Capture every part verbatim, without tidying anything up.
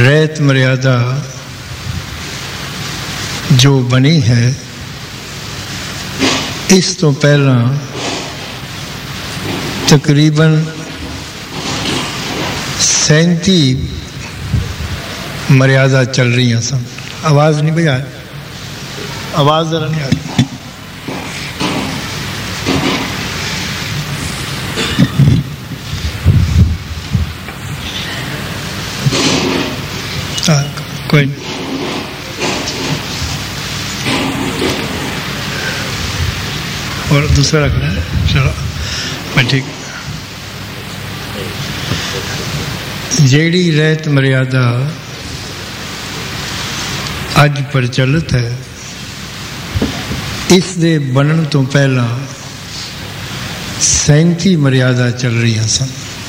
रहत मर्यादा जो बनी है, इस तो पहला तकरीबन सैंती मर्यादा चल रही हैं सन। आवाज़ नहीं बजा, आवाज़ ज़रा नहीं आ रही। कोई नहीं। और दूसरा रखना है, चलो मैं ठीक। जेड़ी रहत मर्यादा अज प्रचलित है, इस दे बनन तो पहला सैंती मर्यादा चल रही सन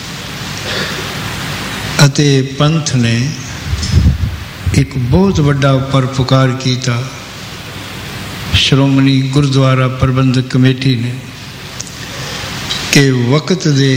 अते पंथ ने एक बहुत बड़ा परोपकार किया। श्रोमणी गुरुद्वारा प्रबंधक कमेटी ने कि वक्त दे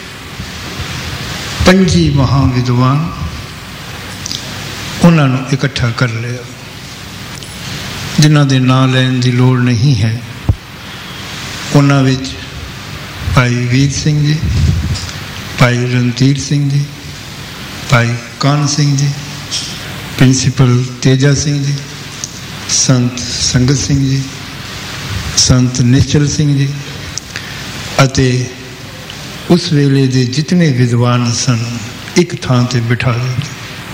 पंजी महाविद्वान उन्होंने इकट्ठा कर लिया, जिन्हों के नाम लैन की लोड़ नहीं है। उन्होंने विच भाई वीर सिंह जी, भाई रणधीर सिंह जी, भाई कान सिंह जी, प्रिंसीपल तेजा सिंह जी, संत संगत सिंह जी, संत निश्चल सिंह जी अते उस वेले दे जितने विद्वान सन एक थां ते बिठा दिते।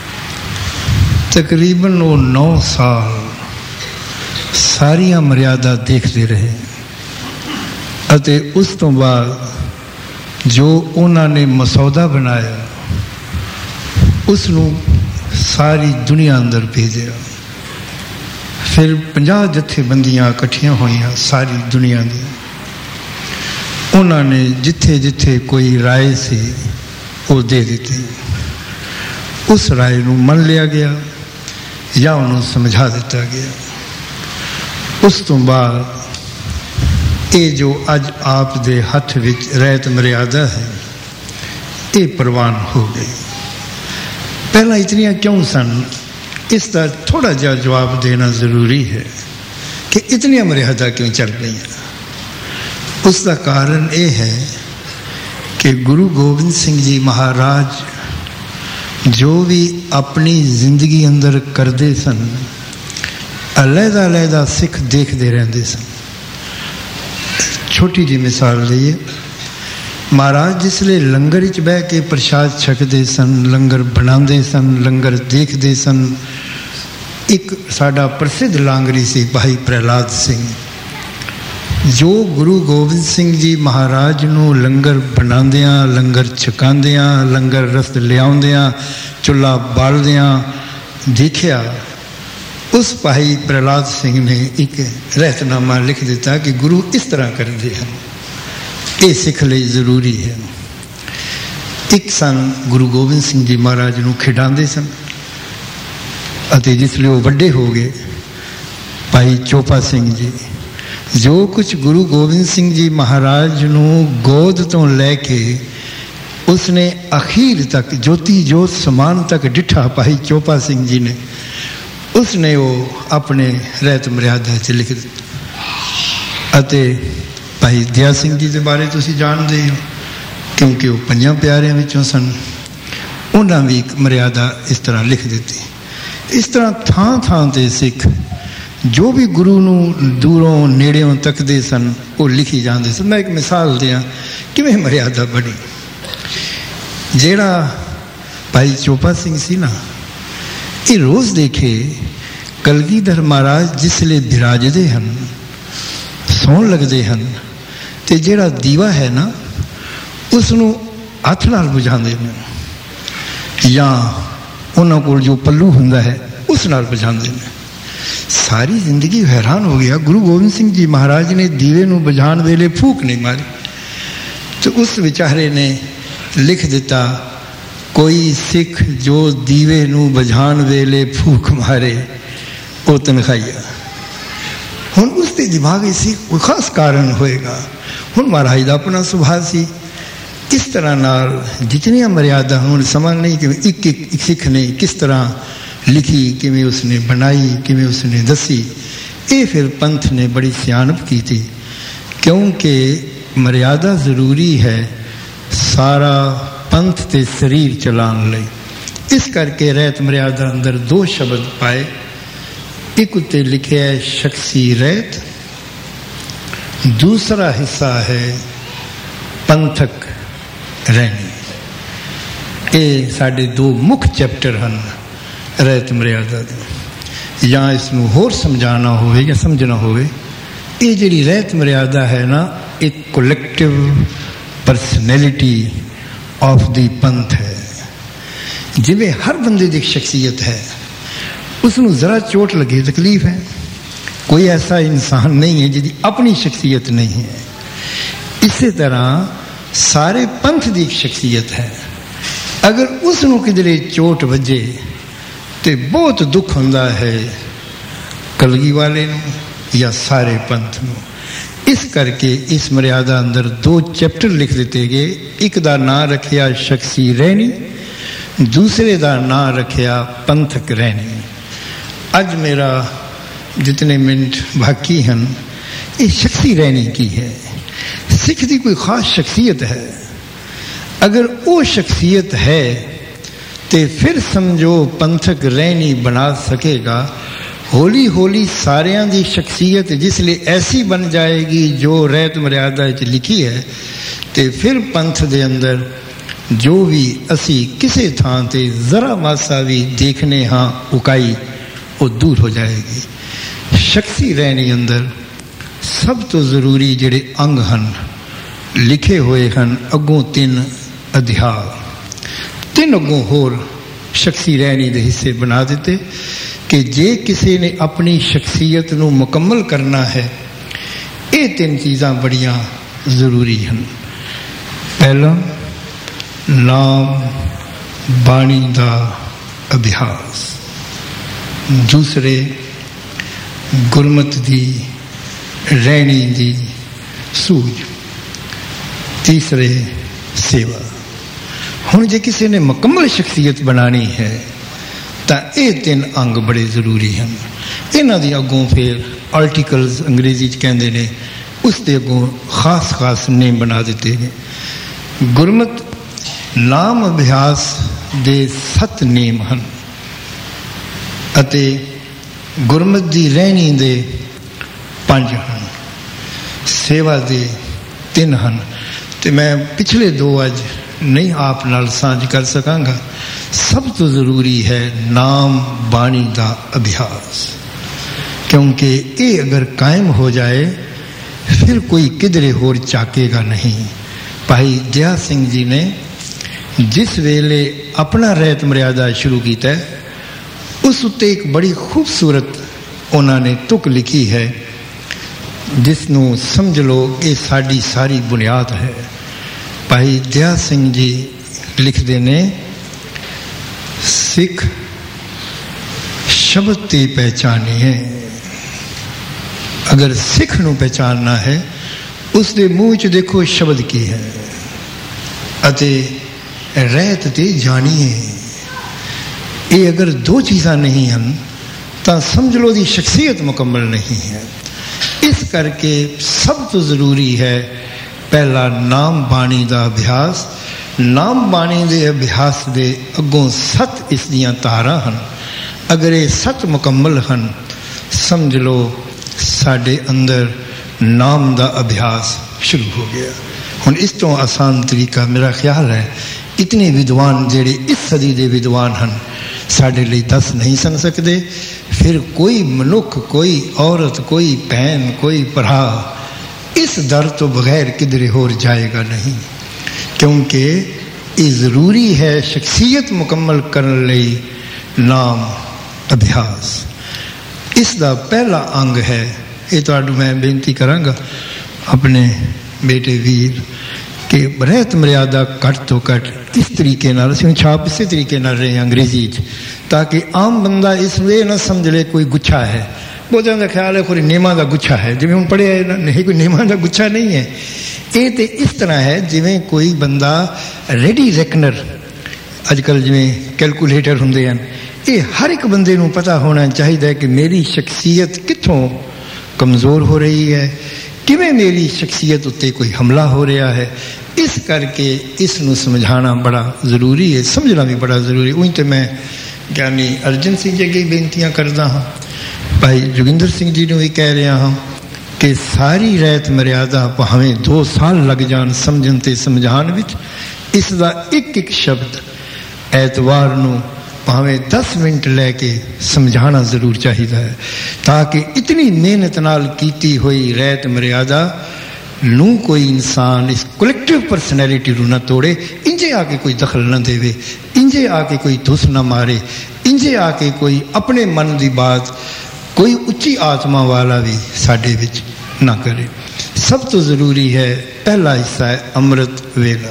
तकरीबन वो नौ साल सारिया मर्यादा देखते रहे अते उस तो बाद जो उन्होंने मसौदा बनाया उसनू सारी दुनिया अंदर भेजा। फिर पचास जथेबंदियां इकट्ठियां हुई सारी दुनिया दी। उन्होंने जिथे जिथे कोई राय से वो दे दी। उस राय को मन लिया गया या उन्होंने समझा दिता गया। उस तो बाद ये जो अज आप दे हथ विच रहत मर्यादा है, ये प्रवान हो गई। पहला इतनियां क्यों सन, इसका थोड़ा जा जवाब देना ज़रूरी है कि इतनी मर्यादा क्यों चल रही है। उसका कारण ये है कि गुरु गोबिंद सिंह जी महाराज जो भी अपनी जिंदगी अंदर करते सन, अलहदा अलहदा सिख देखते रहते सन। छोटी जी मिसाल लईए, महाराज जिसले लंगर च बह के प्रसाद छकते सन, लंगर बनाते सन, लंगर देखते सन। एक साडा प्रसिद्ध लांगरी सी भाई प्रहलाद सिंह, जो गुरु गोबिंद सिंह जी महाराज नू लंगर बनांदियां, लंगर छकांदियां, लंगर रस्त लियाउंदियां, चुल्हा बालदियां देखिया। उस भाई प्रहलाद सिंह ने एक रहतनामा लिख दिता कि गुरु इस तरह करते हैं, ये सिख लिए जरूरी है। एक सन गुरु गोबिंद सिंह जी महाराज नू खिडांदे सन अते जिसले वो वड्डे हो गए, भाई चोपा सिंह जी जो कुछ गुरु गोबिंद सिंह जी महाराज नू गोद तो लैके उसने अखीर तक ज्योति जोत समान तक डिठा भाई चोपा सिंह जी ने, उसने वो अपने रहत मर्यादा च लिख दिता। अते भाई दया सिंह जी के बारे तुसी जानते हो क्योंकि वो पंजा प्यारियां विचों सन। उन्होंने भी एक मर्यादा इस तरह लिख दी। इस तरह थां थां ते सिख जो भी गुरु नू दूरों नेड़ों तकते सन वो लिखी जाते सन। मैं एक मिसाल दियाँ किवें मर्यादा बनी। जेड़ा भाई चोपा सिंह सी ना, ये रोज़ देखे कलगीधर महाराज जिसले बिराजते हैं, सौन लगते हैं, तो जेड़ा दीवा है ना उसनू हथ नाल बुझाते हैं या उन्होंने को जो पल्लू हुंदा है उस नाल बुझाते हैं। सारी जिंदगी हैरान हो गया, गुरु गोबिंद सिंह जी महाराज ने दीवे नू बुझाण वेले फूक नहीं मारी, तो उस बेचारे ने लिख दिता कोई सिख जो दीवे नू बुझाण वेले फूक मारे वो तनखाइया। हुण उसके दिमाग से कोई खास कारण होएगा। हुण महाराज का अपना सुभाव सी इस तरह नाल जितनियां मर्यादा हुण समझ नहीं कि एक एक सिख ने किस तरह लिखी, किवें उसने बनाई, किवें उसने दसी। ये फिर पंथ ने बड़ी सियाणप की थी, क्योंकि मर्यादा जरूरी है सारा पंथ ते शरीर चलाने लई। इस करके रहत मर्यादा अंदर दो शब्द पाए। एक उत्ते लिखे है शख्सी रहत, दूसरा हिस्सा है पंथक रहनी। ये साढ़े दो मुख चैप्टर हैं रहत मर्यादा दे। या इसनूं होर समझाना होवे या समझना होवे, ये जिहड़ी रहत मर्यादा है ना, एक कोलैक्टिव परसनैलिटी ऑफ द पंथ है। जिवें हर बंदे की शख्सियत है, उसनूं जरा चोट लगे तकलीफ है। कोई ऐसा इंसान नहीं है जिसकी अपनी शख्सियत नहीं है। इसी तरह सारे पंथ की एक शख्सियत है। अगर उसनूं किधरे चोट वजे तो बहुत दुख होंदा है कलगी वाले नूं या सारे पंथ नूं। इस करके इस मर्यादा अंदर दो चैप्टर लिख दिते गए। एक दा नां रखिया शख्सी रहनी, दूसरे दा नां रखिया पंथक रहनी। अज मेरा जितने मिनट बाकी हैं, ये शख्सी रहनी की है। सिख की कोई खास शख्सियत है, अगर वो शख्सियत है तो फिर समझो पंथक रहनी बना सकेगा। हौली हौली सारियां दी शख्सियत जिसलिए ऐसी बन जाएगी जो रहत मर्यादा च लिखी है, तो फिर पंथ दे अंदर जो भी असी किसी थां ते जरा मासा भी देखने हाँ उकाई, वो दूर हो जाएगी। शख्सी रहनी अंदर सब तो जरूरी जिहड़े अंग हैं लिखे हुए हैं। अगों तीन अध्याय, तीन अगों होर शख्सी रहनी दे हिस्से बना देते कि जे किसी ने अपनी शख्सियत नूं मुकम्मल करना है, ये तीन चीज़ां बड़ियां जरूरी हैं। पहला नाम बाणी दा अभ्यास, दूसरे गुरमत दी रहनी दी सूझ, तीसरे सेवा। हुण जे किसी ने मुकम्मल शख्सियत बनानी है तो ये तीन अंग बड़े जरूरी हैं। इन्हां दी अगों फिर आर्टिकल्स अंग्रेजी च कहंदे ने, उसके अगों खास खास नेम बना दिते हैं। गुरमत नाम अभ्यास दे सत्त नेम हैं अते गुरमत दी रहनी दे पंज हैं, सेवा दे तीन हैं। तो मैं पिछले दो अज नहीं आप नाल सांझ कर सकांगा। सब तो जरूरी है नाम बाणी दा अभ्यास, क्योंकि ये अगर कायम हो जाए फिर कोई किधरे होर चाकेगा नहीं। भाई दया सिंह जी ने जिस वेले अपना रहत मर्यादा शुरू किया, उस उत्ते एक बड़ी खूबसूरत उन्होंने तुक लिखी है, जिसनों समझ लो ये साड़ी सारी बुनियाद है। भाई दया सिंह जी लिखते ने, सिख शब्द ते पहचानिए। अगर सिख नूं पहचानना है, उसके मुँह च देखो शब्द की है, अते रहत ते जानिए। ये अगर दो चीज़ां नहीं हैं तो समझ लो दी शख्सियत मुकम्मल नहीं है। इस करके सब तो जरूरी है पहला नाम बाणी का अभ्यास। नाम बाणी के अभ्यास के अगों सत इस दियां तारा हैं। अगर ये सत मुकम्मल हैं, समझ लो साडे अंदर नाम का अभ्यास शुरू हो गया। हुण इस तो आसान तरीका मेरा ख्याल है इतने विद्वान जेड़े इस सदी के विद्वान हैं साढ़े लिए दस नहीं सन सकते। फिर कोई मनुख, कोई औरत, कोई बहन, कोई भरा इस दर तो बगैर किधरे होर जाएगा नहीं, क्योंकि ये ज़रूरी है शख्सियत मुकम्मल करने लई नाम अभ्यास। इसका पहला अंग है। ये तो मैं बेनती करांगा अपने बेटे वीर कि रहत मर्यादा घट तो घट इस तरीके नाल असीं छाप इस तरीके नाल रहे अंग्रेजी च, ताकि आम बंदा इस वे ना समझ ले कोई गुच्छा है। ਬਹੁਤਿਆਂ ਦਾ ਖਿਆਲ ਹੈ ਕੋਈ ਨਿਯਮਾਂ ਦਾ ਗੁੱਛਾ ਹੈ, ਜਿਵੇਂ ਹੁਣ ਪੜ੍ਹਿਆ ਨਹੀਂ, ਕੋਈ ਨਿਯਮਾਂ ਦਾ ਗੁੱਛਾ ਨਹੀਂ ਹੈ। ਇਹ ਤਾਂ ਇਸ ਤਰ੍ਹਾਂ ਹੈ ਜਿਵੇਂ ਕੋਈ ਬੰਦਾ ਰੈਡੀ ਰੈਕਨਰ, ਅੱਜ ਕੱਲ੍ਹ ਜਿਵੇਂ ਕੈਲਕੂਲੇਟਰ ਹੁੰਦੇ ਹਨ, ਇਹ ਹਰ ਇੱਕ ਬੰਦੇ ਨੂੰ ਪਤਾ ਹੋਣਾ ਚਾਹੀਦਾ ਕਿ ਮੇਰੀ ਸ਼ਖਸੀਅਤ ਕਿੱਥੋਂ ਕਮਜ਼ੋਰ ਹੋ ਰਹੀ ਹੈ, ਕਿਵੇਂ ਮੇਰੀ ਸ਼ਖਸੀਅਤ ਉੱਤੇ ਕੋਈ ਹਮਲਾ ਹੋ ਰਿਹਾ ਹੈ। ਇਸ ਕਰਕੇ ਇਸ ਨੂੰ ਸਮਝਾਉਣਾ ਬੜਾ ਜ਼ਰੂਰੀ ਹੈ, ਸਮਝਣਾ ਵੀ ਬੜਾ ਜ਼ਰੂਰੀ। ਉਹੀ ਤਾਂ ਮੈਂ ਗਿਆਨੀ ਅਰਜਨ ਸਿੰਘ ਜੀ ਅੱਗੇ ਬੇਨਤੀਆਂ ਕਰਦਾ ਹਾਂ, ਭਾਈ ਜੋਗਿੰਦਰ ਸਿੰਘ ਜੀ ਨੂੰ ਵੀ ਕਹਿ ਰਿਹਾ ਹਾਂ ਕਿ ਸਾਰੀ ਰਹਿਤ ਮਰਿਆਦਾ ਭਾਵੇਂ ਦੋ ਸਾਲ ਲੱਗ ਜਾਣ ਸਮਝਣ ਤੇ ਸਮਝਾਉਣ ਵਿੱਚ, ਇਸ ਦਾ ਇੱਕ ਇੱਕ ਸ਼ਬਦ ਐਤਵਾਰ ਨੂੰ ਭਾਵੇਂ ਦਸ ਮਿੰਟ ਲੈ ਕੇ ਸਮਝਾਉਣਾ ਜ਼ਰੂਰ ਚਾਹੀਦਾ ਹੈ, ਤਾਂ ਕਿ ਇਤਨੀ ਮਿਹਨਤ ਨਾਲ ਕੀਤੀ ਹੋਈ ਰਹਿਤ ਮਰਿਆਦਾ ਨੂੰ ਕੋਈ ਇਨਸਾਨ ਇਸ ਕਲੈਕਟਿਵ ਪਰਸਨੈਲਿਟੀ ਨੂੰ ਨਾ ਤੋੜੇ, ਇੰਜੇ ਆ ਕੇ ਕੋਈ ਦਖਲ ਨਾ ਦੇਵੇ, ਇੰਜੇ ਆ ਕੇ ਕੋਈ ਧੁੱਸ ਨਾ ਮਾਰੇ, ਇੰਜੇ ਆ ਕੇ ਕੋਈ ਆਪਣੇ ਮਨ ਦੀ ਬਾਤ ਕੋਈ ਉੱਚੀ ਆਤਮਾ ਵਾਲਾ ਵੀ ਸਾਡੇ ਵਿੱਚ ਨਾ ਕਰੇ। ਸਭ ਤੋਂ ਜ਼ਰੂਰੀ ਹੈ, ਪਹਿਲਾ ਹਿੱਸਾ ਹੈ ਅੰਮ੍ਰਿਤ ਵੇਲਾ।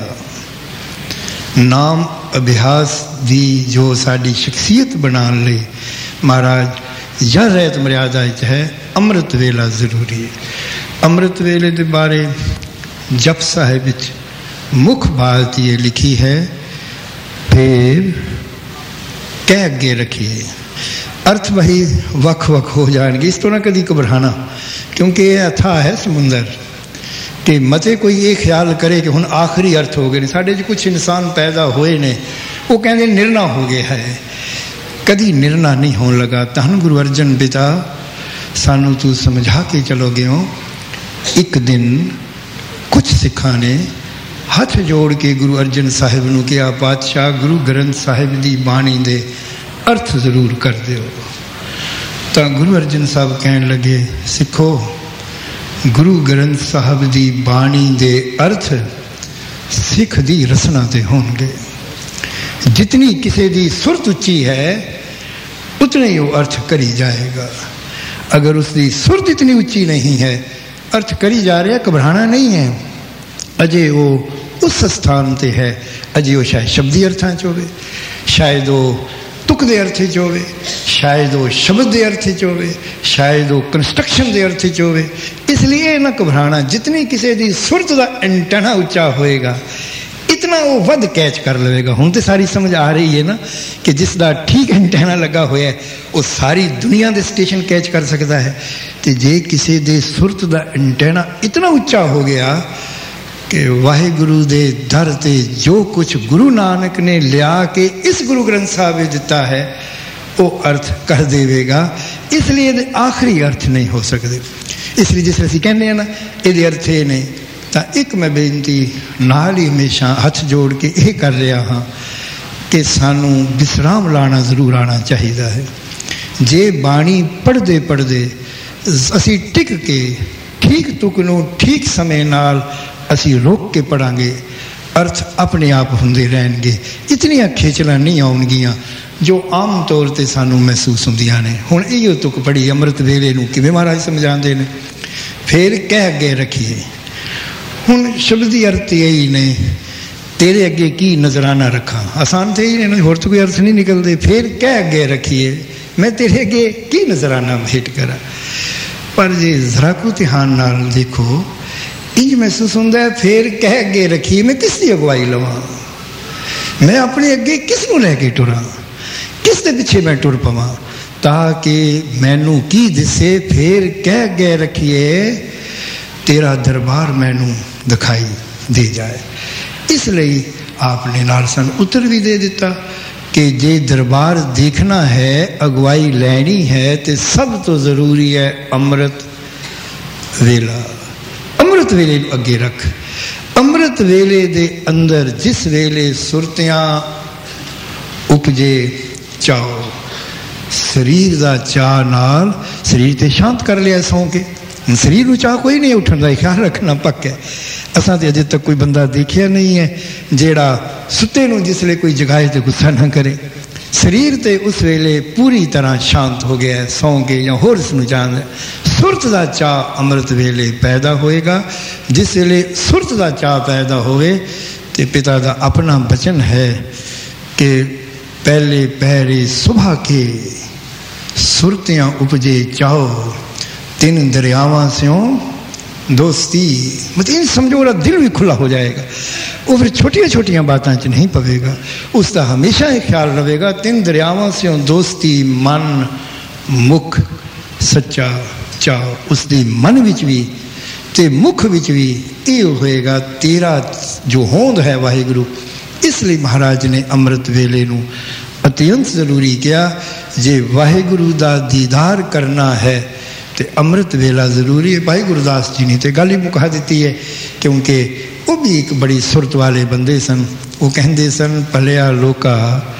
ਨਾਮ ਅਭਿਆਸ ਦੀ ਜੋ ਸਾਡੀ ਸ਼ਖਸੀਅਤ ਬਣਾਉਣ ਲਈ ਮਹਾਰਾਜ ਜਾਂ ਰਹਿਤ ਮਰਿਆਦਾ ਵਿੱਚ ਹੈ, ਅੰਮ੍ਰਿਤ ਵੇਲਾ ਜ਼ਰੂਰੀ ਹੈ। ਅੰਮ੍ਰਿਤ ਵੇਲੇ ਦੇ ਬਾਰੇ ਜਪ ਸਾਹਿਬ ਵਿੱਚ ਮੁੱਖ ਬਾਤ ਇਹ ਲਿਖੀ ਹੈ, ਫਿਰ ਕਹਿ ਅੱਗੇ ਰੱਖੀਏ। ਅਰਥ ਵਹੀ ਵੱਖ ਵੱਖ ਹੋ ਜਾਣਗੇ, ਇਸ ਤੋਂ ਨਾ ਕਦੀ ਘਬਰਾਣਾ, ਕਿਉਂਕਿ ਇਹ ਅਥਾਹ ਹੈ ਸਮੁੰਦਰ ਕਿ ਮਤੇ ਕੋਈ ਇਹ ਖਿਆਲ ਕਰੇ ਕਿ ਹੁਣ ਆਖਰੀ ਅਰਥ ਹੋ ਗਏ ਨੇ। ਸਾਡੇ 'ਚ ਕੁਛ ਇਨਸਾਨ ਪੈਦਾ ਹੋਏ ਨੇ, ਉਹ ਕਹਿੰਦੇ ਨਿਰਣਾ ਹੋ ਗਿਆ ਹੈ, ਕਦੀ ਨਿਰਣਾ ਨਹੀਂ ਹੋਣ ਲੱਗਾ। ਧੰਨ ਗੁਰੂ ਅਰਜਨ ਪਿਤਾ ਸਾਨੂੰ ਤੂੰ ਸਮਝਾ ਕੇ ਚਲੋਗੇ ਹੋ। ਇੱਕ ਦਿਨ ਕੁਛ ਸਿੱਖਾਂ ਨੇ ਹੱਥ ਜੋੜ ਕੇ ਗੁਰੂ ਅਰਜਨ ਸਾਹਿਬ ਨੂੰ ਕਿਹਾ, ਪਾਤਸ਼ਾਹ ਗੁਰੂ ਗ੍ਰੰਥ ਸਾਹਿਬ ਦੀ ਬਾਣੀ ਦੇ ਅਰਥ ਜ਼ਰੂਰ ਕਰ ਦਿਓ। ਤਾਂ ਗੁਰੂ ਅਰਜਨ ਸਾਹਿਬ ਕਹਿਣ ਲੱਗੇ, ਸਿੱਖੋ ਗੁਰੂ ਗ੍ਰੰਥ ਸਾਹਿਬ ਦੀ ਬਾਣੀ ਦੇ ਅਰਥ ਸਿੱਖ ਦੀ ਰਸਨਾ ਤੇ ਹੋਣਗੇ। ਜਿਤਨੀ ਕਿਸੇ ਦੀ ਸੁਰਤ ਉੱਚੀ ਹੈ ਉਤਨੇ ਹੀ ਉਹ ਅਰਥ ਕਰੀ ਜਾਏਗਾ। ਅਗਰ ਉਸਦੀ ਸੁਰਤ ਇਤਨੀ ਉੱਚੀ ਨਹੀਂ ਹੈ, ਅਰਥ ਕਰੀ ਜਾ ਰਿਹਾ, ਘਬਰਾਣਾ ਨਹੀਂ ਹੈ। ਅਜੇ ਉਹ ਉਸ ਸਥਾਨ ਤੇ ਹੈ, ਅਜੇ ਉਹ ਸ਼ਾਇਦ ਸ਼ਬਦੀ ਅਰਥਾਂ 'ਚ ਹੋਵੇ, ਸ਼ਾਇਦ ਉਹ ਤੁਕ ਦੇ ਅਰਥ 'ਚ ਹੋਵੇ, ਸ਼ਾਇਦ ਉਹ ਸ਼ਬਦ ਦੇ ਅਰਥ 'ਚ ਹੋਵੇ, ਸ਼ਾਇਦ ਉਹ ਕੰਸਟਰਕਸ਼ਨ ਦੇ ਅਰਥ 'ਚ ਹੋਵੇ। ਇਸ ਲਈ ਇਹ ਨਾ ਘਬਰਾਣਾ, ਜਿਤਨੀ ਕਿਸੇ ਦੀ ਸੁਰਤ ਦਾ ਐਂਟਨਾ ਉੱਚਾ ਹੋਏਗਾ ਇਤਨਾ ਉਹ ਵੱਧ ਕੈਚ ਕਰ ਲਵੇਗਾ। ਹੁਣ ਤੇ ਸਾਰੀ ਸਮਝ ਆ ਰਹੀ ਹੈ ਨਾ ਕਿ ਜਿਸ ਦਾ ਠੀਕ ਐਂਟਨਾ ਲੱਗਾ ਹੋਇਆ ਉਹ ਸਾਰੀ ਦੁਨੀਆ ਦੇ ਸਟੇਸ਼ਨ ਕੈਚ ਕਰ ਸਕਦਾ ਹੈ। ਤੇ ਜੇ ਕਿਸੇ ਦੇ ਸੁਰਤ ਦਾ ਐਂਟਨਾ ਇਤਨਾ ਉੱਚਾ ਹੋ ਗਿਆ ਕਿ ਵਾਹਿਗੁਰੂ ਦੇ ਦਰ ਤੇ ਜੋ ਕੁਛ ਗੁਰੂ ਨਾਨਕ ਨੇ ਲਿਆ ਕੇ ਇਸ ਗੁਰੂ ਗ੍ਰੰਥ ਸਾਹਿਬ ਵਿੱਚ ਦਿੱਤਾ ਹੈ ਉਹ ਅਰਥ ਕਰ ਦੇਵੇਗਾ। ਇਸ ਲਈ ਇਹਦੇ ਆਖਰੀ ਅਰਥ ਨਹੀਂ ਹੋ ਸਕਦੇ। ਇਸ ਲਈ ਜਿਸ ਅਸੀਂ ਕਹਿੰਦੇ ਹਾਂ ਨਾ ਇਹਦੇ ਅਰਥ ਇਹ ਨੇ, ਤਾਂ ਇੱਕ ਮੈਂ ਬੇਨਤੀ ਨਾਲ ਹੀ ਹਮੇਸ਼ਾ ਹੱਥ ਜੋੜ ਕੇ ਇਹ ਕਰ ਰਿਹਾ ਹਾਂ ਕਿ ਸਾਨੂੰ ਵਿਸਰਾਮ ਲਾਉਣਾ ਜ਼ਰੂਰ ਆਉਣਾ ਚਾਹੀਦਾ ਹੈ। ਜੇ ਬਾਣੀ ਪੜ੍ਹਦੇ ਪੜ੍ਹਦੇ ਅਸੀਂ ਟਿਕ ਕੇ ਠੀਕ ਤੁਕ ਨੂੰ ਠੀਕ ਸਮੇਂ ਨਾਲ ਅਸੀਂ ਰੋਕ ਕੇ ਪੜਾਂਗੇ, ਅਰਥ ਆਪਣੇ ਆਪ ਹੁੰਦੇ ਰਹਿਣਗੇ। ਇਤਨੀਆਂ ਖੇਚਲਾਂ ਨਹੀਂ ਆਉਣਗੀਆਂ ਜੋ ਆਮ ਤੌਰ 'ਤੇ ਸਾਨੂੰ ਮਹਿਸੂਸ ਹੁੰਦੀਆਂ ਨੇ। ਹੁਣ ਇਹੋ ਤੁਕ ਪੜ੍ਹੀ ਅੰਮ੍ਰਿਤ ਵੇਲੇ ਨੂੰ ਕਿਵੇਂ ਮਹਾਰਾਜ ਸਮਝਾਉਂਦੇ ਨੇ, ਫਿਰ ਕਹਿ ਅੱਗੇ ਰੱਖੀਏ। ਹੁਣ ਸ਼ਬਦੀ ਅਰਥ ਇਹੀ ਨੇ, ਤੇਰੇ ਅੱਗੇ ਕੀ ਨਜ਼ਰਾਨਾ ਰੱਖਾਂ, ਆਸਾਨ ਤੇ ਹੀ ਨੇ, ਹੋਰ ਤਾਂ ਕੋਈ ਅਰਥ ਨਹੀਂ ਨਿਕਲਦੇ। ਫਿਰ ਕਹਿ ਅੱਗੇ ਰੱਖੀਏ, ਮੈਂ ਤੇਰੇ ਅੱਗੇ ਕੀ ਨਜ਼ਰਾਨਾ ਭੇਟ ਕਰਾਂ। ਪਰ ਜੇ ਜ਼ਰਾ ਕੁ ਧਿਆਨ ਨਾਲ ਦੇਖੋ, ਇੰਜ ਮਹਿਸੂਸ ਹੁੰਦਾ ਹੈ ਫਿਰ ਕਹਿ ਅੱਗੇ ਰੱਖੀਏ, ਮੈਂ ਕਿਸ ਦੀ ਅਗਵਾਈ ਲਵਾਂ, ਮੈਂ ਆਪਣੇ ਅੱਗੇ ਕਿਸ ਨੂੰ ਲੈ ਕੇ ਟੁਰਾਂ, ਕਿਸ ਦੇ ਪਿੱਛੇ ਮੈਂ ਟੁਰ ਪਵਾਂ ਤਾਂ ਕਿ ਮੈਨੂੰ ਕੀ ਦਿਸੇ। ਫਿਰ ਕਹਿ ਅੱਗੇ ਰੱਖੀਏ, ਤੇਰਾ ਦਰਬਾਰ ਮੈਨੂੰ ਦਿਖਾਈ ਦੇ ਜਾਏ। ਇਸ ਲਈ ਆਪ ਨੇ ਨਾਲ ਸਾਨੂੰ ਉੱਤਰ ਵੀ ਦੇ ਦਿੱਤਾ ਕਿ ਜੇ ਦਰਬਾਰ ਦੇਖਣਾ ਹੈ, ਅਗਵਾਈ ਲੈਣੀ ਹੈ, ਤੇ ਸਭ ਤੋਂ ਜ਼ਰੂਰੀ ਹੈ ਅੰਮ੍ਰਿਤ ਵੇਲਾ। ਅੰਮ੍ਰਿਤ ਵੇਲੇ ਨੂੰ ਅੱਗੇ ਰੱਖ। ਅੰਮ੍ਰਿਤ ਵੇਲੇ ਦੇ ਅੰਦਰ ਜਿਸ ਵੇਲੇ ਸੁਰਤਿਆਂ ਉਪਜੇ ਚਾਓ, ਸਰੀਰ ਦਾ ਚਾਅ ਨਾਲ ਸਰੀਰ ਤੇ ਸ਼ਾਂਤ ਕਰ ਲਿਆ ਸੌਂ ਕੇ। ਸਰੀਰ ਨੂੰ ਚਾਹ ਕੋਈ ਨਹੀਂ ਉੱਠਣ ਦਾ, ਖਿਆਲ ਰੱਖਣਾ ਪੱਕਾ। ਅਸਾਂ ਤੇ ਅਜੇ ਤੱਕ ਕੋਈ ਬੰਦਾ ਦੇਖਿਆ ਨਹੀਂ ਹੈ ਜਿਹੜਾ ਸੁੱਤੇ ਨੂੰ ਜਿਸਲੇ ਕੋਈ ਜਗਾਏ ਤੇ ਗੁੱਸਾ ਨਾ ਕਰੇ। ਸਰੀਰ ਤੇ ਉਸ ਵੇਲੇ ਪੂਰੀ ਤਰ੍ਹਾਂ ਸ਼ਾਂਤ ਹੋ ਗਿਆ, ਸੌਂ ਕੇ ਜਾਂ ਹੋਰ ਇਸ ਨੂੰ ਜਾਣਦਾ। ਸੁਰਤ ਦਾ ਚਾਅ ਅੰਮ੍ਰਿਤ ਵੇਲੇ ਪੈਦਾ ਹੋਏਗਾ। ਜਿਸ ਵੇਲੇ ਸੁਰਤ ਦਾ ਚਾਅ ਪੈਦਾ ਹੋਵੇ ਤੇ ਪਿਤਾ ਦਾ ਆਪਣਾ ਬਚਨ ਹੈ ਕਿ ਪਹਿਲੇ ਪਹਿਰੇ ਸੁਬਹ ਕੇ सुरतियाँ उपजे चाहो तीन दरियावां स्यों दोस्ती। मतलब इन समझो मेरा दिल भी खुला हो जाएगा। वो फिर छोटिया छोटिया बातों च नहीं पवेगा, उसका हमेशा ही ख्याल रहेगा। तीन दरियावां स्यों दोस्ती मन मुख सच्चा चाहो। उसकी मन विच भी ते मुख विच भी ये होएगा तेरा जो होंद है वाहिगुरु। इसलिए महाराज ने अमृत वेले नूं अत्यंत जरूरी किया। जे वाहिगुरु दा दीदार करना है तो अमृत वेला जरूरी है। भाई गुरदास जी ने तो गल ही मुका दी है, क्योंकि वो भी एक बड़ी सुरत वाले बंदे सन। वो कहते सन भलिया लोका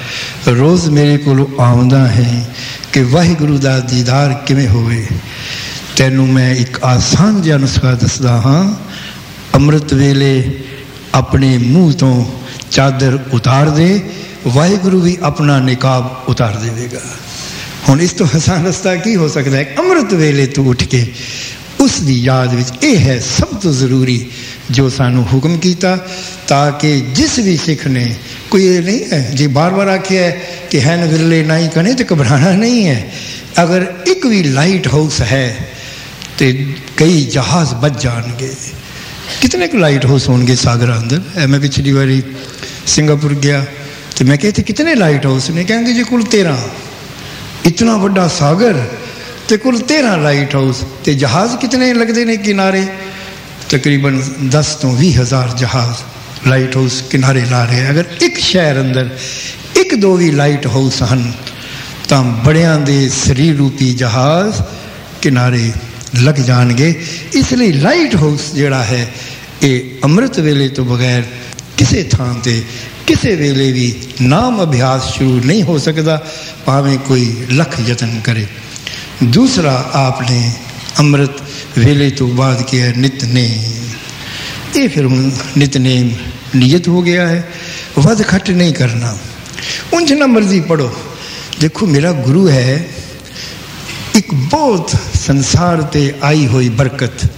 रोज़ मेरे को आउंदा है कि वाहिगुरु दा दीदार किवें होवे। तैनू मैं एक आसान जिहा नुस्खा दसदा हाँ। अमृत वेले अपने मूँह तो चादर उतार दे, वाहिगुरु भी अपना निकाब उतार देगा। हुण इस तो आसान रस्ता की हो सकता है? अमृत वेले तू उठ के उसकी याद विच ये है सब तो जरूरी जो सानू हुक्म किया, ताकि जिस भी सिख ने कोई ये नहीं है जी बार बार आखिया है कि हैन विरले ना ही कने तो घबराना नहीं है। अगर एक भी लाइट हाउस है तो कई जहाज बच जाएंगे। कितने को लाइट हाउस होंगे सागर अंदर? मैं पिछली बारी सिंगापुर गया तो मैं कहते कितने लाइट हाउस ने? कहेंगे जी कुल तेरह। इतना बड़ा सागर तो कुल तेरह लाइट हाउस। तो जहाज़ कितने लगते हैं किनारे? तकरीबन दस तो भी हज़ार जहाज़ लाइट हाउस किनारे ला रहे हैं। अगर एक शहर अंदर एक दो भी लाइट हाउस हैं तो बड़ियां दे शरीर रूपी जहाज़ किनारे लग जाएंगे। इसलिए लाइट हाउस जोड़ा है ये अमृत वेले तो बगैर किसी थान ते किसी वेले भी नाम अभ्यास शुरू नहीं हो सकता, भावें कोई लख यतन करे। दूसरा आपने अमृत वेले तो बाद किया नितनेम। ये फिर नितनेम नियत हो गया है, वध खट नहीं करना। उन जितना मर्जी पढ़ो। देखो मेरा गुरु है एक बहुत संसार ते आई हुई बरकत।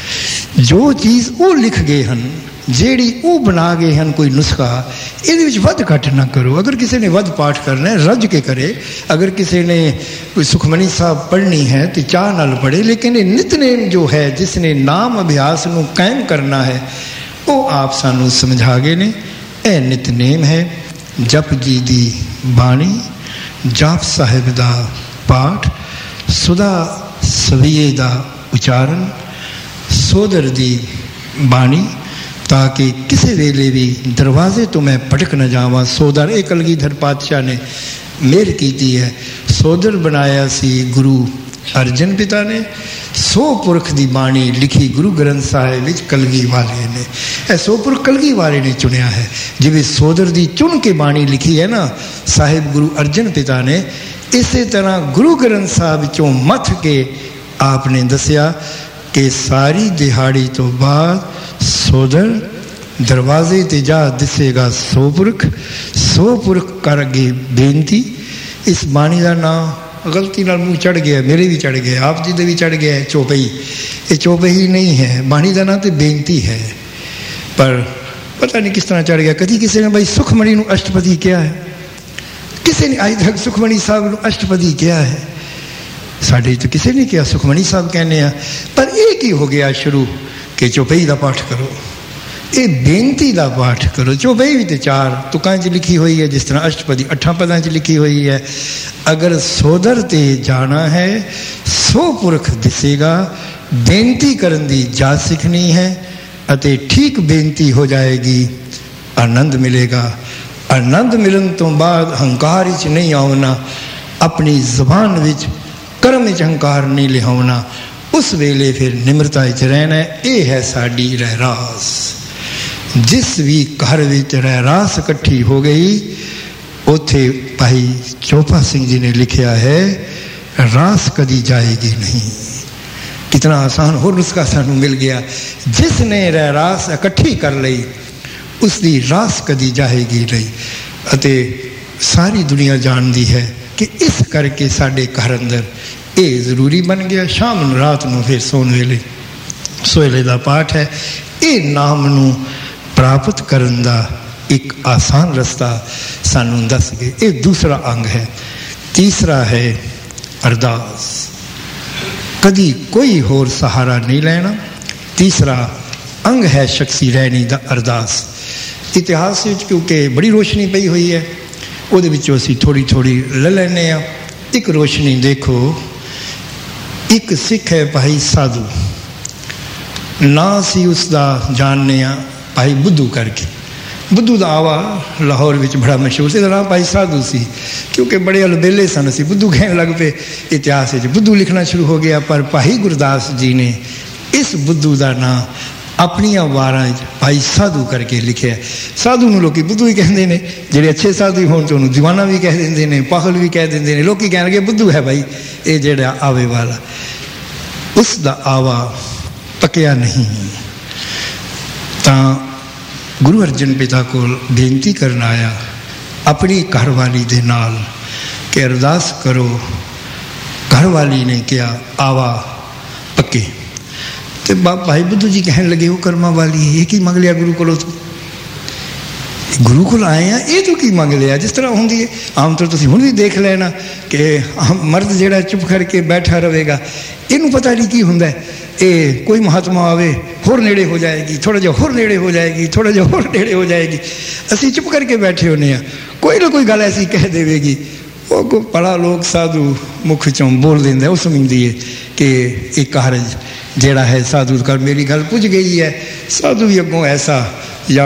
जो चीज़ वो लिख गए हैं जेड़ी वो बना गए हैं कोई नुस्खा, ये वध घट ना करो। अगर किसी ने वध पाठ करना है रज के करे, अगर किसी ने कोई सुखमनी साहब पढ़नी है तो चाह नाल पढ़े। लेकिन ये नितनेम जो है जिसने नाम अभ्यास नूं कायम करना है वो आप सानू समझा गए ने। ए नितनेम है जप जी दी बाणी, जाप साहिब दा पाठ, सुधा सवीए दा उचारण, सोदर दी बाणी, ताकि किसी वेले भी दरवाजे तो मैं भटक न जावा। सोदर एक कलगीधर पातशाह ने मेहर की है। सोदर बनाया सी गुरु अर्जन पिता ने, सौ पुरख की बाणी लिखी गुरु ग्रंथ साहिब विच कलगी वाले ने। ए सौ पुरख कलगी वाले ने चुनिया है। जिवें सोदर की चुन के बाणी लिखी है ना साहिब गुरु अर्जन पिता ने, इसी तरह गुरु ग्रंथ साहिब चों मथ के आपने दसिया कि सारी दिहाड़ी तो बाद सोदर दरवाजे ते जा दिसेगा सौ पुरख। सौ पुरख कर अगे बेनती। इस बाणी का नाम गलती नाल मुँह चढ़ गया, मेरे भी चढ़ गया, आप जी दे भी चढ़ गया है चौपई। ये चौपई नहीं है, बाणी का नाम तो बेनती है, पर पता नहीं किस तरह चढ़ गया। कभी किसी ने भाई सुखमणी नूं अष्टपदी क्या है? किसी ने अज तक सुखमणी साहब नूं अष्टपदी क्या है? साढ़े तो किसी ने किया, सुखमणी साहब कहने हैं। पर एक ही हो गया शुरू कि चौपई का पाठ करो, ये बेनती का पाठ करो। चौपई भी तो चार तुकां च लिखी हुई है, जिस तरह अष्टपदी अठां पदां च लिखी हुई है। अगर सोदर ते जाना है सौ पुरख दिसेगा। बेनती करन दी जाच सीखनी है अते ठीक बेनती हो जाएगी, आनंद मिलेगा। आनंद मिलन तो बाद हंकार विच नहीं आना, अपनी जबान विच कर्म विच हंकार नहीं लिहावना। उस वेले फिर निम्रता च रहना है। ये है साड़ी रहरास। जिस भी घर विच रहरास इकट्ठी हो गई उथे भाई चोपा सिंह जी ने लिखा है रास कदी जाएगी नहीं। कितना आसान हो नुस्खा सानू मिल गया। जिसने रहरास इकट्ठी कर ली उसकी रास कदी जाएगी नहीं। अते सारी दुनिया जानती है कि इस करके साडे घर अंदर ये जरूरी बन गया। शाम रात को फिर सोन वेले सोहले का पाठ है। ये नाम नू प्राप्त करन दा एक आसान रास्ता सानू दस गए। ये दूसरा अंग है। तीसरा है अरदास, कदी कोई होर सहारा नहीं लेना। तीसरा अंग है शख्सी रहनी दा अरदास। इतिहास क्योंकि बड़ी रोशनी पई हुई है, वो असी थोड़ी थोड़ी ले लेने। एक रोशनी देखो, एक सिख है भाई साधु, ना सी उसका जानने भाई बुद्धू करके। बुद्धू का आवा लाहौर में बड़ा मशहूर से, नाम भाई साधु सी, क्योंकि बड़े अलबेले सन असी बुद्धू कहने लग पे। इतिहास बुद्धू लिखना शुरू हो गया, पर भाई गुरदास जी ने इस बुद्धू का नाम अपनी वारां भाई साधु करके लिखे। साधु नूं लोग बुद्धू ही कहते हैं, जो अच्छे साधु होने तो उन्होंने दीवाना भी कह देंगे ने, पागल भी कह देंगे ने। लोग कह लगे बुद्धू है भाई ये जड़ा आवे वाला। उसका आवा पक्या नहीं। तो गुरु अर्जन पिता को बेनती करना आया अपनी घरवाली दे नाल कि अरदास करो। घरवाली ने क्या आवा पक्के। तो भाई बुद्धू जी कहने लगे वो कर्मा वाली है, ये की मंग लिया गुरु को? तो गुरु को आए हैं, ये तो की मंग लिया? जिस तरह होंगी है आमतौर तुम हुण भी देख लेना कि मर्द जोड़ा चुप करके बैठा रहेगा, इनू पता नहीं की होंगे। ये कोई महात्मा आवे होर नेड़े हो जाएगी, थोड़ा जो होर नेड़े हो जाएगी, थोड़ा जो होर नेड़े हो जाएगी। असी चुप करके बैठे होने, कोई ना कोई गल ऐसी कह देगी, वो को बड़ा लोग साधु मुख चों बोल देंगे। वो समझती है कि एक कारज जेड़ा है साधु कर मेरी गल पुज गई है, साधु भी अगों ऐसा या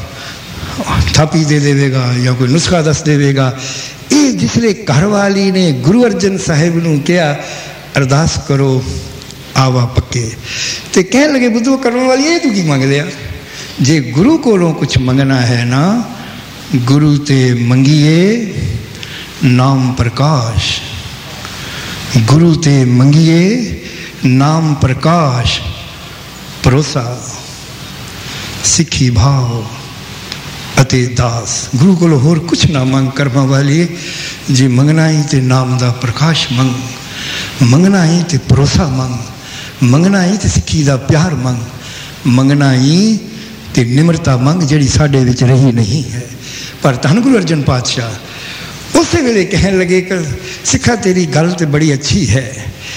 थापी दे देगा या कोई नुस्खा दस देगा। ये जिसले घरवाली ने गुरु अर्जन साहिब नूं कहा अरदास करो आवा पक्के, तो कह लगे बुद्धू करने वाली ये तू की मंग लिया? जे गुरु कोलों कुछ मंगना है ना, गुरु ते मंगिए नाम प्रकाश। गुरु ते मंगिए नाम प्रकाश, भरोसा सिखी भाव अते दास। गुरु को होर कुछ ना मंग कर्मा वाली, जे मंगना ही ते नाम दा प्रकाश मंग, मंगना ही ते भरोसा मंग, मंगना ही ते सिखी दा प्यार मंग, मंगना ही ते निम्रता मंग जिहड़ी साडे विच रही नहीं है। पर धन गुरु अर्जन पातशाह उस वेले कहन लगे कि सिखा तेरी गल तो बड़ी अच्छी है,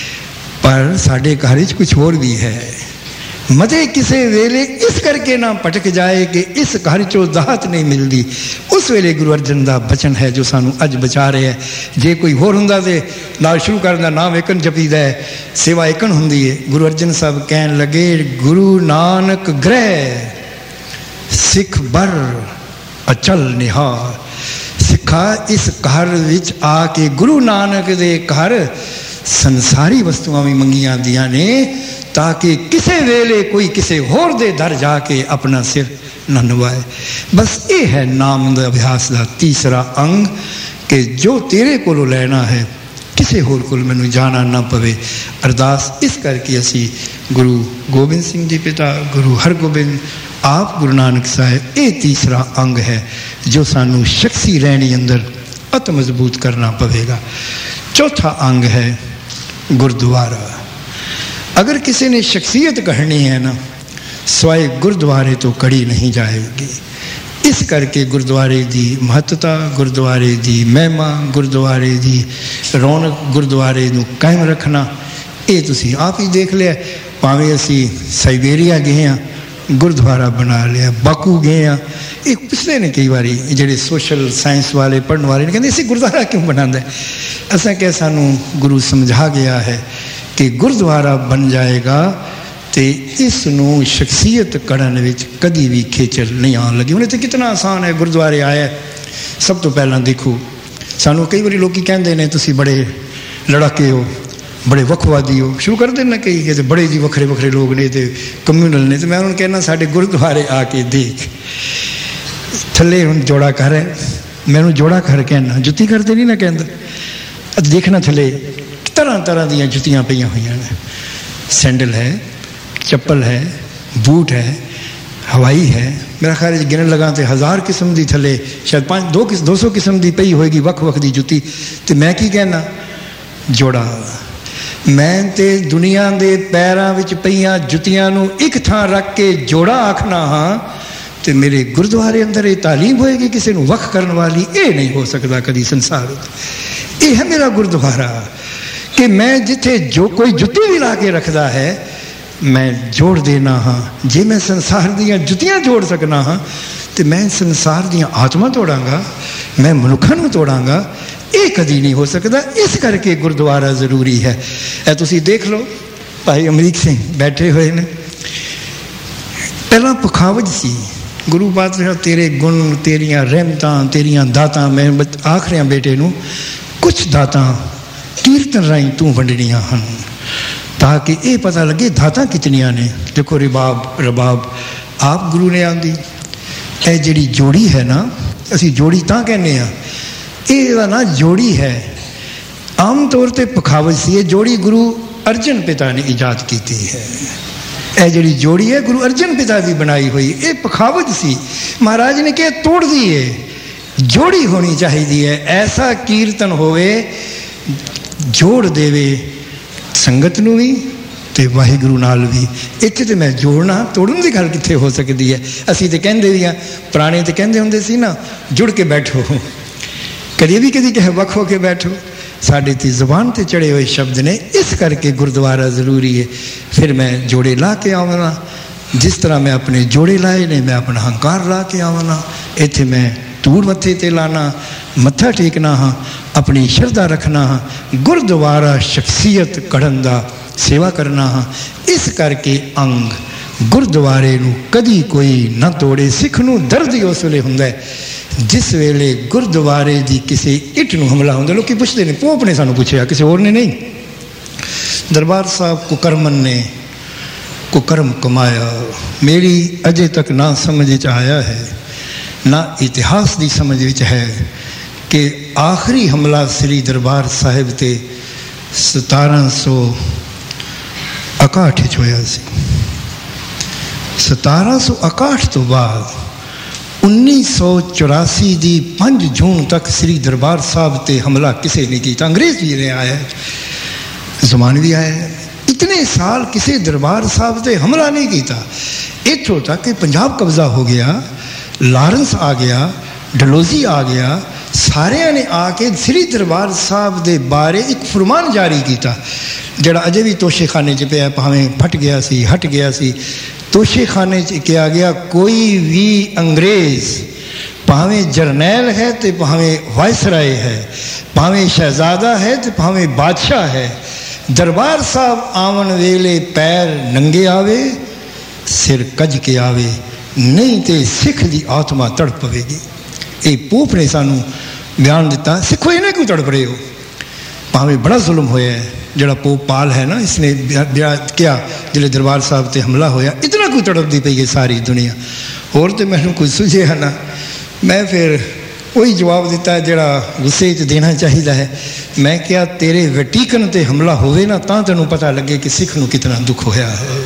पर साडे घर च कुछ होर भी है। मते किसे वेले इस करके ना पटक जाए कि इस घर चो दात नहीं मिलती। उस वेले गुरु अर्जन का बचन है जो सानू अज बचा रहे हैं। जे कोई होर हुंदा ते नाल शुरू करन दा नाम एकन जपीदा है, सेवा एकन हुंदी है। गुरु अर्जन साहब कहन लगे गुरु नानक ग्रह सिख बर अचल निहार। सिखा इस घर विच आके गुरु नानक दे घर संसारी वस्तुआं भी मंगियां दियां ने, ताकि किसी वेले कोई किसी होर दे दर जाके अपना सिर न नवाए। बस ये है नाम दा अभ्यास का तीसरा अंग कि जो तेरे कोलों लेना है किसी होर कोल मैनू जाना ना पवे। अरदास इस करके असी गुरु गोबिंद सिंह जी पिता गुरु हरगोबिंद आप गुरु नानक साहिब, ये तीसरा अंग है जो सानू शख्सी रहनी अंदर अत मजबूत करना पवेगा। चौथा अंग है गुरुद्वारा। अगर किसी ने शख्सियत कहनी है ना, स्वाय गुरुद्वारे तो कड़ी नहीं जाएगी। इस करके गुरुद्वारे की महत्ता, गुरुद्वारे की महिमा, गुरुद्वारे की रौनक, गुरुद्वारे नूं कायम रखना, ये तुसीं आप ही देख लिया। भावें असी साइबेरिया गए हाँ, गुरुद्वारा बना लिया, बाकू गए हाँ। ये पुछते ने कई बारी जेडे सोशल साइंस वाले पढ़ने वाले ने, कहते इसे गुरुद्वारा क्यों बनाता है? असा क्या सानू गुरु समझा गया है कि गुरुद्वारा बन जाएगा तो इसनों शख्सियत करने विच कभी भी खेचल नहीं आन लगी। उन्हें तो कितना आसान है, गुरुद्वारे आया। सब तो पहला देखो सानू कई बार लोग कहते हैं तुसी बड़े लड़ाके हो, बड़े वखवादी हो, शुरू कर देना कई ये तो बड़े जी वखरे वखरे लोग ने तो कम्यूनल ने। तो मैं उन्होंने कहना साढ़े गुरुद्वारे आके देख, थले हम जोड़ा घर है, मैनू जोड़ा घर कहना, जुत्ती करते नहीं ना कहता। देखना थले तरह तरह दी जुतियां पई हुई ने, सैंडल है, चप्पल है, बूट है, हवाई है। मेरा ख्याल है गिनन लगा तो हज़ार किस्म की थले शायद पाँच दो किस दो सौ किस्म की पई होएगी वख वख की जुत्ती। तो मैं की कहना जोड़ा। मैं तो दुनिया के पैरों में पईयां जुतियां नूं एक थां रख के जोड़ा आखना हाँ, तो मेरे गुरुद्वारे अंदर ये तालीम होएगी किसी को वख करने वाली? ये नहीं हो सकता कभी संसार। ये है मेरा गुरुद्वारा कि मैं जिथे जो कोई जुत्ती भी ला के रखता है मैं जोड़ देना हाँ। जे मैं संसार दियां जुत्तियां जोड़ सकना हाँ तो मैं संसार दियां आत्मा तोड़ांगा, मैं मनुखा नूं तोड़ांगा, ये कदी नहीं हो सकता। इस करके गुरुद्वारा जरूरी है। ए तुसी देख लो भाई अमरीक सिंह बैठे हुए ने, पहला पखावज सी गुरु पातशाह तेरे गुण तेरियां रहमतां तेरियां दातां मैं आख रहा बेटे नूं कुछ दातां कीर्तन राही तू वंडणियां हन ताकि ये पता लगे दातां कितनियां ने। देखो रिबाब रबाब आप गुरु ने आंदी ए जिहड़ी जोड़ी है ना असी जोड़ी तां कहने आ ਇਹਦਾ ना जोड़ी है आम तौर पर पखावज सी ये जोड़ी गुरु अर्जन पिता ने ईजाद की है। यह जी जोड़ी है गुरु अर्जन पिता की बनाई हुई ये पखावज सी। महाराज ने कहा तोड़ दी है जोड़ी होनी चाहिए है। ऐसा कीर्तन होवे जोड़ देवे संगत नूं भी ते वाहिगुरु नाल भी। इत्थे ते मैं जोड़ना तोड़न की गल कित्थे हो सकती है। असीं ते कहंदे भी हाँ पुराने तो कहंदे हुंदे सी ना जुड़ के बैठो कभी भी कभी कहे वख हो के बैठो। साढ़े ती जुबान ते चढ़े हुए शब्द ने इस करके गुरुद्वारा जरूरी है। फिर मैं जोड़े ला के आवना जिस तरह मैं अपने जोड़े लाए ने मैं अपना हंकार ला के आवना। इत्थे मैं धूड़ मत्थे ते लाना मत्था टेकना हाँ अपनी श्रद्धा रखना हाँ गुरुद्वारा शख्सियत कढ़न दा सेवा करना हाँ। इस करके अंग गुरुद्वारे नूं कदी कोई न तोड़े। सिख नूं दर्द ही उस वेले हुंदा है जिस वेले गुरुद्वारे की किसी इट नूं हमला होंदा। लोग पुछते हैं पोप ने सानू पूछा किसी और ने नहीं। दरबार साहब कुकर्मन ने कुकर्म कमाया मेरी अजे तक ना समझ च आया है ना इतिहास की समझ विच है कि आखिरी हमला श्री दरबार साहिब ते सतारह सौ इकाहठ होया सी। सतारह सौ इकाहठ तो बाद उन्नीस सौ चौरासी की पाँच जून तक श्री दरबार साहब ते हमला किसी ने किया। अंग्रेज भी ने आया जमान भी आया इतने साल किसी दरबार साहब ते हमला नहीं किया। इतों तक कि पंजाब कब्जा हो गया लारंस आ गया डलोजी आ गया सारिया ने आके श्री दरबार साहब के बारे एक फरमान जारी किया जोड़ा अजे भी तोशे खाने च पिया भावें फट गया सी हट गया सी। तोशे खाने च किया गया कोई भी अंग्रेज भावें जरनैल है तो भावें वायसराय है भावें शहजादा है तो भावें बादशाह है दरबार साहब आवन वेले पैर नंगे आवे सिर कज के आवे नहीं तो सिख की आत्मा तड़प पवेगी। ये पोप ने सानू बयान दिता सिखो इन्हें क्यों तड़प रहे हो। भावें बड़ा जुल्म होया है जोड़ा पोप पाल है ना इसने बयान किया जिले दरबार साहब से हमला होया इतना कोई तड़पती पई है सारी दुनिया। होर तो मैनू कुछ सुझे है ना मैं फिर वही जवाब दिता जोड़ा गुस्से च देना चाहिए है। मैं क्या तेरे वैटिकन ते हमला होवे ना तां तैनू पता लगे कि सिख नू कितना दुख होया है।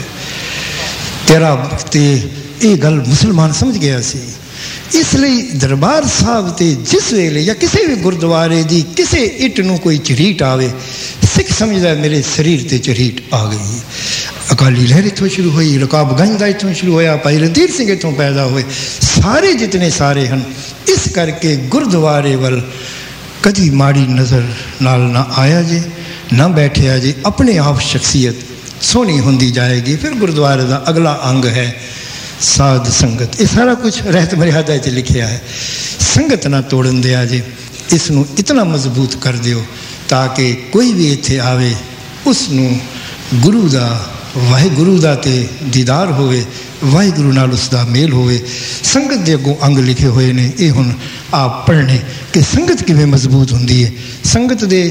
तेरा ते ये गल मुसलमान समझ गया सी। इसलिए दरबार साहब ते जिस वेले या किसी भी गुरुद्वारे की किसी इट नू कोई झरीट आवे सिख समझदा मेरे शरीर ते झरीट आ गई। अकाली लहर इतों शुरू हुई रकाबगंज का इतों शुरू होया भाई रणधीर सिंह इतों पैदा हुए सारे जितने सारे हैं। इस करके गुरुद्वारे वल कदी माड़ी नज़र नाल ना आया जे ना बैठया जे अपने आप शख्सियत सोहनी होंदी जाएगी। फिर गुरुद्वारे का अगला अंग है साध संगत। ये सारा कुछ रहत मर्यादा च लिखिया है। संगत ना तोड़न दिया जे इसनू इतना मजबूत कर दियो ताकि कोई भी इत्थे आवे उसनू गुरु दा वाहिगुरु दा ते दीदार होवे वाहिगुरु नाल उसका मेल होवे। संगत के अगों अंग लिखे हुए ने ये हुण आप पढ़ने कि संगत किवें मजबूत हुंदी है। संगत दे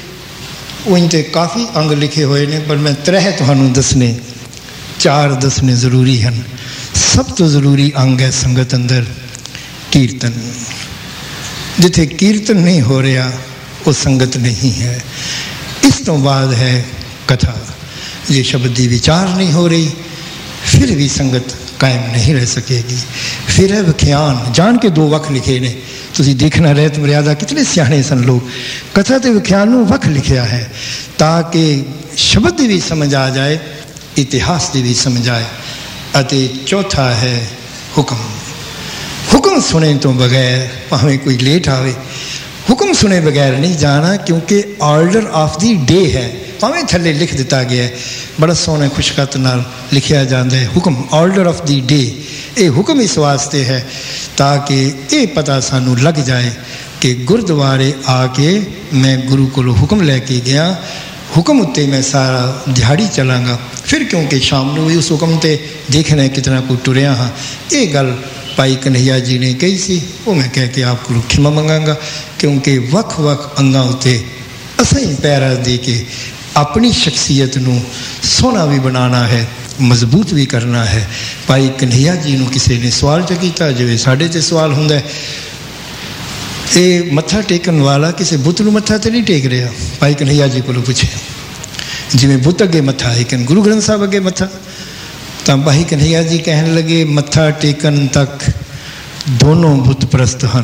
उन ते काफ़ी अंग लिखे हुए ने पर मैं त्रै तुहानू दसने चार दसने जरूरी हैं। सब तो जरूरी अंग है संगत अंदर कीर्तन। जिथे कीर्तन नहीं हो रहा वो संगत नहीं है। इस तो बाद है कथा। ये शब्द की विचार नहीं हो रही फिर भी संगत कायम नहीं रह सकेगी। फिर है विख्यान जान के दो वख लिखे ने तुसी देखना रहत मर्यादा कितने सियाने सन लोग। कथा तो विख्यान में वख लिखा है ताकि शब्द भी समझ आ जाए इतिहास की भी समझ आए। अते चौथा है हुक्म। हुक्म सुने तो बगैर भावें कोई लेट आवे हुक्म सुने बगैर नहीं जाना, क्योंकि ऑर्डर ऑफ दी डे है। भावें थले लिख दिता गया है, बड़ा सोहने खुशखत नाल लिखिया जाता है हुक्म, ऑर्डर ऑफ दी डे। ये हुक्म इस वास्ते है ताकि ये पता सानू लग जाए कि गुरुद्वारे आके मैं गुरु को हुक्म लैके गया, हुक्म उत्ते मैं सारा दिहाड़ी चलांगा, फिर क्योंकि शाम को भी उस हुक्म ते देखना कितना को टुरिया हाँ। ये गल भाई कन्हैया जी ने कही सी, वो मैं कह के आपको खिमा मंगांगा, क्योंकि वख वख अंगां उत्ते असीं पैरा दे के अपनी शख्सियत नूं सोहना भी बनाना है, मजबूत भी करना है। भाई कन्हैया जी नूं किसी ने सवाल च कीता, जिवें साडे ते सवाल हुंदा है, ये मत्था टेकन वाला किसी बुत नूं मत्था तो नहीं टेक रहा। भाई कन्हैया जी को पूछे, जिवें बुत अगे मत्था टेकन, गुरु ग्रंथ साहब अगे मत्था, तो भाई कन्हैया जी कहन लगे मत्था टेकन तक दोनों बुत परस्त हैं,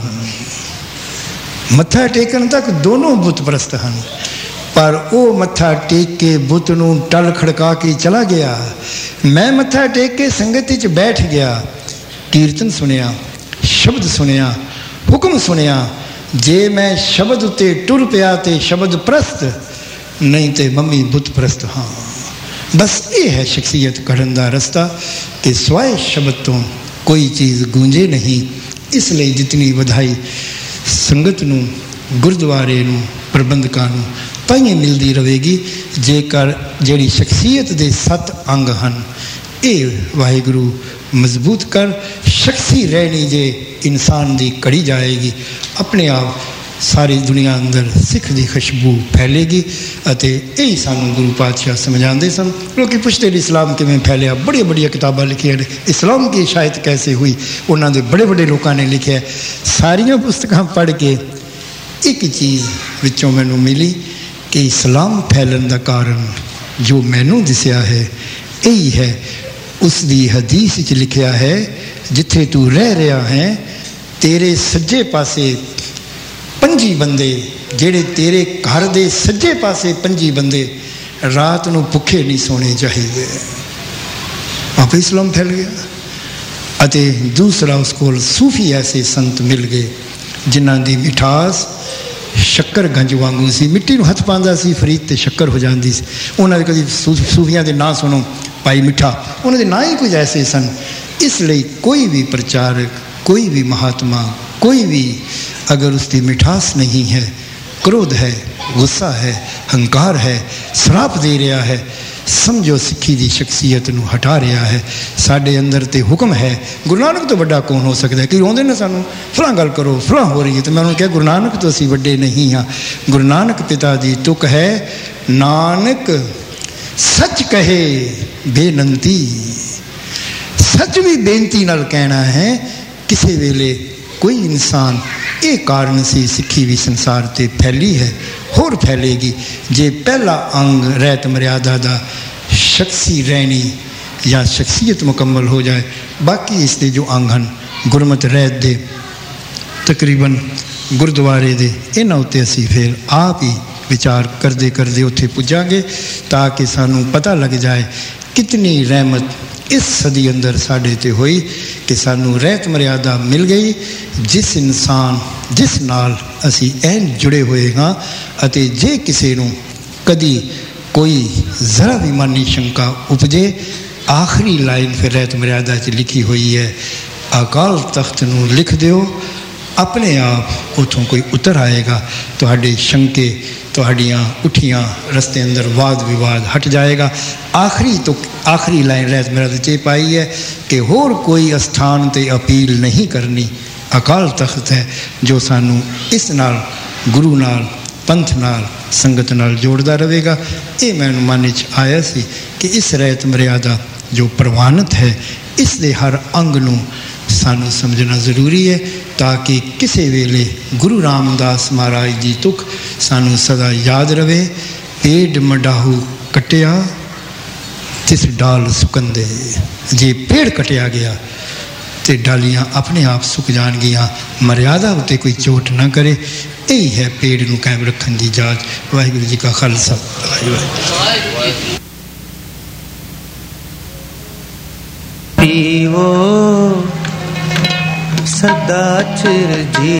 मत्था टेकन तक दोनों बुत परस्त हैं, पर वो मत्था टेक के बुत नूं टल खड़का के चला गया। मैं मत्था टेक के संगत च बैठ गया, कीर्तन सुनिया, शब्द सुनिया, हुक्म सुनिया। जे मैं शब्द उत्ते टुर पिया तो शब्द प्रस्त, नहीं तो मम्मी बुत प्रस्त। हाँ, बस ये है शख्सियत कढ़न का रस्ता कि स्वाय शब्द तो कोई चीज़ गूंजे नहीं। इसलिए जितनी वधाई संगत नूं, गुरुद्वारे नूं, प्रबंधकां नूं ताइए मिलती रहेगी जेकर जिहड़ी शख्सियत के सत्त अंग हैं ये वाहिगुरु मजबूत कर। शख्सी रहनी जे इंसान की कड़ी जाएगी, अपने आप सारी दुनिया अंदर सिख की खुशबू फैलेगी। अते यही सानू गुरु पातशाह समझाते सन। लोग पुछते इस्लाम किवें फैलिया, बड़िया बड़िया किताबां लिखिया ने इस्लाम की शायद कैसे हुई, उन्होंने बड़े बड़े लोगों ने लिखा। सारिया पुस्तकां पढ़ के एक चीज़ विचों मैनू मिली कि इस्लाम फैलन का कारण जो मैनू दिसया है यही है। उसकी हदीस च लिखा है, जिथे तू रह रहा है तेरे सज्जे पासे पंजी बंदे, जेड़े तेरे घर दे सज्जे पासे पंजी बंदे रात नूं भुखे नहीं सोने चाहिए। आप इस्लाम फैल गया। अते दूसरा उस कोल सूफी ऐसे संत मिल गए जिन्हां दी मिठास शक्कर गंज वांगू सी, मिट्टी नूं हथ पांदा सी फरीद ते शक्कर हो जाती सी। उन्होंने कभी सूफियां दे नाम सुनो, भाई मिठा, उन्होंंने ना ही कुछ ऐसे सन। इसलिए कोई भी प्रचारक, कोई भी महात्मा, कोई भी अगर उसकी मिठास नहीं है, क्रोध है, गुस्सा है, हंकार है, श्राप दे रहा है, समझो सिक्खी की शख्सियत नूं हटा रहा है। साडे अंदर तो हुक्म है, गुरु नानक तो बड़ा कौन हो सकता है। कि आउंदे ने सानू फलां गल करो, फलां हो रही है, तो मैं उन्होंने कहा गुरु नानक तो असीं वड्डे नहीं हाँ। गुरु नानक पिता दी तुक है, नानक सच कहे बेनंती। सच भी बेनती नाल कहना है। किसी वेले कोई इंसान ये कारण से सिक्खी भी संसार ते फैली है, होर फैलेगी जे पहला अंग रहत मर्यादा दा शख्सी रहनी या शख्सियत मुकम्मल हो जाए। बाकी इसके जो अंग हैं गुरमत रहत दे, तकरीबन गुरुद्वारे दे, इन्हां उत्ते असीं फिर आप ही विचार करते करते उत्थे पुजांगे ताकि सानू पता लग जाए कितनी रहमत इस सदी अंदर साढ़े ते हुई कि सानू रहत मर्यादा मिल गई। जिस इंसान जिस नाल असी ऐन जुड़े हुए हाँ, अते जे किसी नू कदी कोई जरा भी मानी शंका उपजे, आखिरी लाइन फिर रहत मर्यादा च लिखी हुई है, अकाल तख्त नू लिख दिओ, अपने आप उतों कोई उतर आएगा, तुहाडे शंके तुहाड़ियाँ उठियाँ रस्ते अंदर वाद विवाद हट जाएगा। आखिरी तो आखिरी लाइन रहत मर्यादा च पाई है कि होर कोई अस्थान ते अपील नहीं करनी, अकाल तख्त है जो सानू इस नाल गुरु नाल पंथ नाल संगत नाल जोड़दा रहेगा। ये मैनू मन च आया सी कि इस रहत मर्यादा जो प्रवानित है इस दे हर अंग नू सानू समझना ज़रूरी है ताकि किसी वेले गुरु रामदास महाराज की तुक सानू सदा याद रहे। पेड़ मडाहू कटिया तिस डाल सुकंदे, जे पेड़ कटिया गया तो डालियाँ अपने आप सुक जाएगियाँ। मर्यादा उत्ते कोई चोट ना करे, यही है पेड़ नू कायम रखने की जाच। वाहिगुरू जी का खालसा, पीवो सदा चिर जी।